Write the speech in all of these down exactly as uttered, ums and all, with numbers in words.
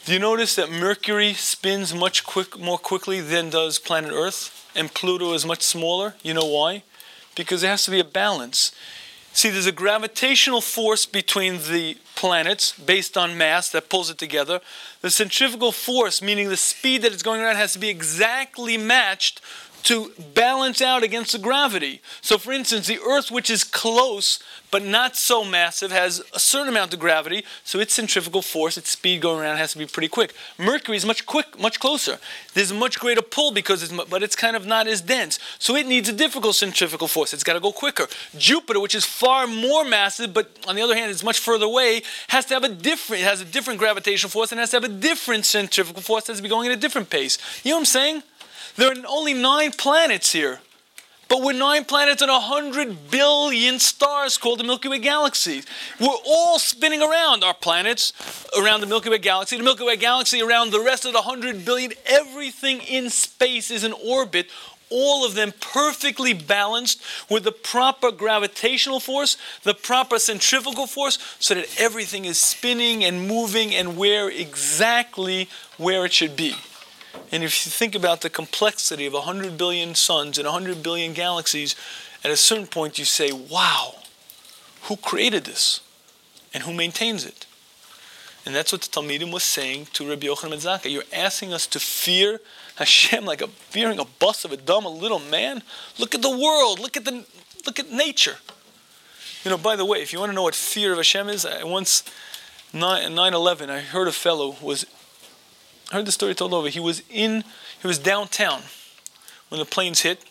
Do you notice that Mercury spins much quick, more quickly than does planet Earth? And Pluto is much smaller? You know why? Because there has to be a balance. See, there's a gravitational force between the planets based on mass that pulls it together. The centrifugal force, meaning the speed that it's going around, has to be exactly matched to balance out against the gravity. So for instance, the Earth, which is close but not so massive, has a certain amount of gravity, so its centrifugal force, its speed going around, has to be pretty quick. Mercury is much quick, much closer. There's a much greater pull because it's, but it's kind of not as dense. So it needs a difficult centrifugal force. It's got to go quicker. Jupiter, which is far more massive, but on the other hand, it's much further away, has to have a different, it has a different gravitational force and has to have a different centrifugal force that has to be going at a different pace. You know what I'm saying? There are only nine planets here. But we're nine planets and a hundred billion stars called the Milky Way galaxy. We're all spinning around our planets, around the Milky Way galaxy, the Milky Way galaxy around the rest of the hundred billion. Everything in space is in orbit, all of them perfectly balanced with the proper gravitational force, the proper centrifugal force, so that everything is spinning and moving and where exactly where it should be. And if you think about the complexity of one hundred billion suns and one hundred billion galaxies, at a certain point you say, wow, who created this? And who maintains it? And that's what the Talmidim was saying to Rabbi Yochanan ben Zakkai. You're asking us to fear Hashem like a, fearing a bus of a dumb, a little man? Look at the world. Look at the, look at nature. You know, by the way, if you want to know what fear of Hashem is, I once, nine eleven, I heard a fellow who was... I heard the story told over. He was in, he was downtown when the planes hit.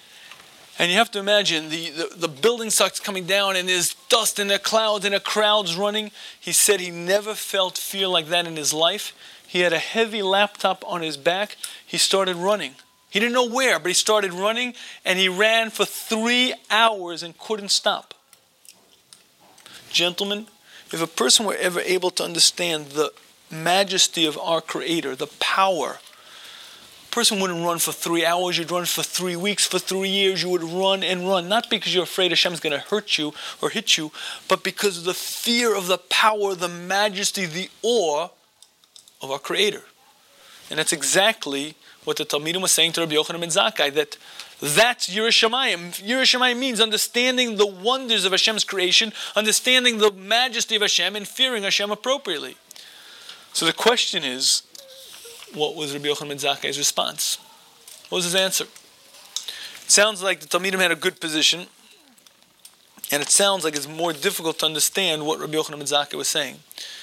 And you have to imagine, the, the, the building starts coming down and there's dust and there are clouds and there are crowds running. He said he never felt fear like that in his life. He had a heavy laptop on his back. He started running. He didn't know where, but he started running and he ran for three hours and couldn't stop. Gentlemen, if a person were ever able to understand the majesty of our Creator, the power. A person wouldn't run for three hours, you'd run for three weeks, for three years, you would run and run. Not because you're afraid Hashem's going to hurt you or hit you, but because of the fear of the power, the majesty, the awe of our Creator. And that's exactly what the Talmidim was saying to Rabbi Yochanan ben Zakkai, that that's Yiras Shamayim. Yiras Shamayim means understanding the wonders of Hashem's creation, understanding the majesty of Hashem, and fearing Hashem appropriately. So the question is, what was Rabbi Yochanan ben Zakkai's response? What was his answer? It sounds like the Talmidim had a good position, and it sounds like it's more difficult to understand what Rabbi Yochanan ben Zakkai was saying.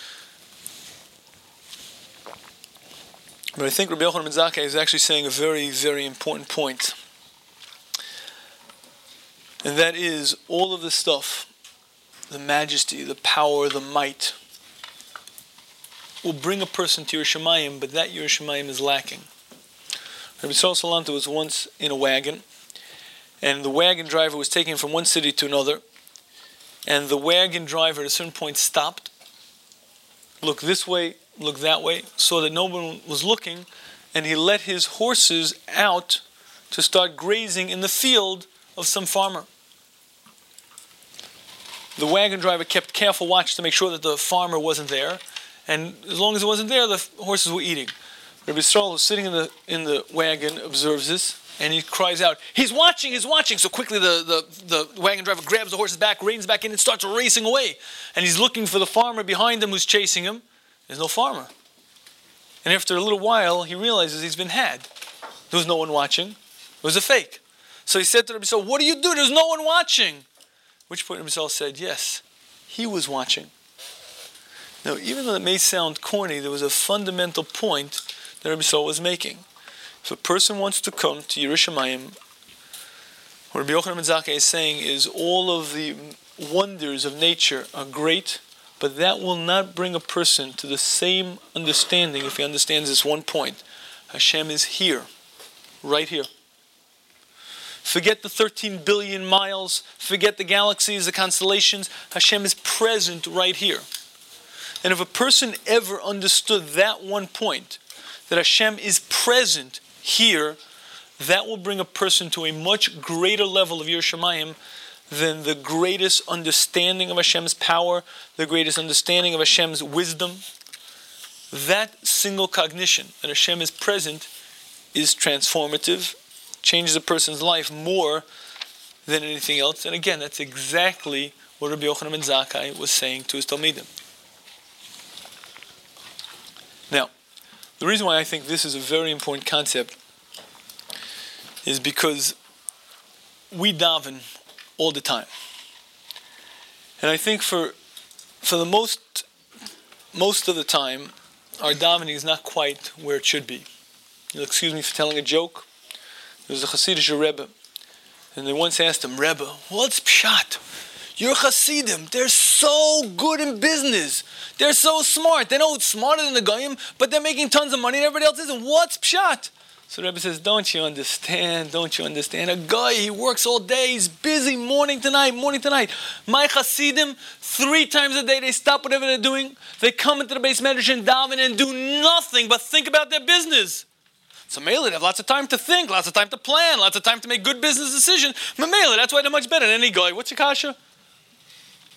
But I think Rabbi Yochanan ben Zakkai is actually saying a very, very important point. And that is, all of this stuff, the majesty, the power, the might, will bring a person to Yiras Shamayim, but that Yiras Shamayim is lacking. Rabbi Yisrael Salanter was once in a wagon, and the wagon driver was taking him from one city to another, and the wagon driver at a certain point stopped, looked this way, looked that way, saw that no one was looking, and he let his horses out to start grazing in the field of some farmer. The wagon driver kept careful watch to make sure that the farmer wasn't there, and as long as it wasn't there, the horses were eating. Rabbi Yisrael, who's sitting in the in the wagon, observes this, and he cries out, "He's watching! He's watching!" So quickly, the, the, the wagon driver grabs the horse's back, reins back in, and starts racing away. And he's looking for the farmer behind him who's chasing him. There's no farmer. And after a little while, he realizes he's been had. There was no one watching. It was a fake. So he said to Rabbi Yisrael, "What do you do? There's no one watching." At which point Rabbi Yisrael said, "Yes, he was watching." Now, even though it may sound corny, there was a fundamental point that Rabbi Yisrael was making. If a person wants to come to Yiras Shamayim, what Rabbi Yochanan ben Zakkai is saying is all of the wonders of nature are great, but that will not bring a person to the same understanding if he understands this one point. Hashem is here, right here. Forget the thirteen billion miles, forget the galaxies, the constellations. Hashem is present right here. And if a person ever understood that one point, that Hashem is present here, that will bring a person to a much greater level of Yiras Shamayim than the greatest understanding of Hashem's power, the greatest understanding of Hashem's wisdom. that single cognition that Hashem is present is transformative, changes a person's life more than anything else. And again, that's exactly what Rabbi Yochanan ben Zakkai was saying to his Talmidim. Now, the reason why I think this is a very important concept is because we daven all the time. And I think for for the most most of the time, our davening is not quite where it should be. You'll excuse me for telling a joke. There was a Hasidic Rebbe, and they once asked him, Rebbe, what's pshat? Your Hasidim, they're so good in business. They're so smart. They know it's smarter than the Goyim, but they're making tons of money and everybody else isn't. What's pshat? So the Rebbe says, don't you understand? Don't you understand? A guy, he works all day. He's busy morning to night, morning to night. My Hasidim, three times a day, they stop whatever they're doing. They come into the base medrash and daven and do nothing but think about their business. So Mamela, they have lots of time to think, lots of time to plan, lots of time to make good business decisions. Mamela, that's why they're much better than any guy. What's your kasha?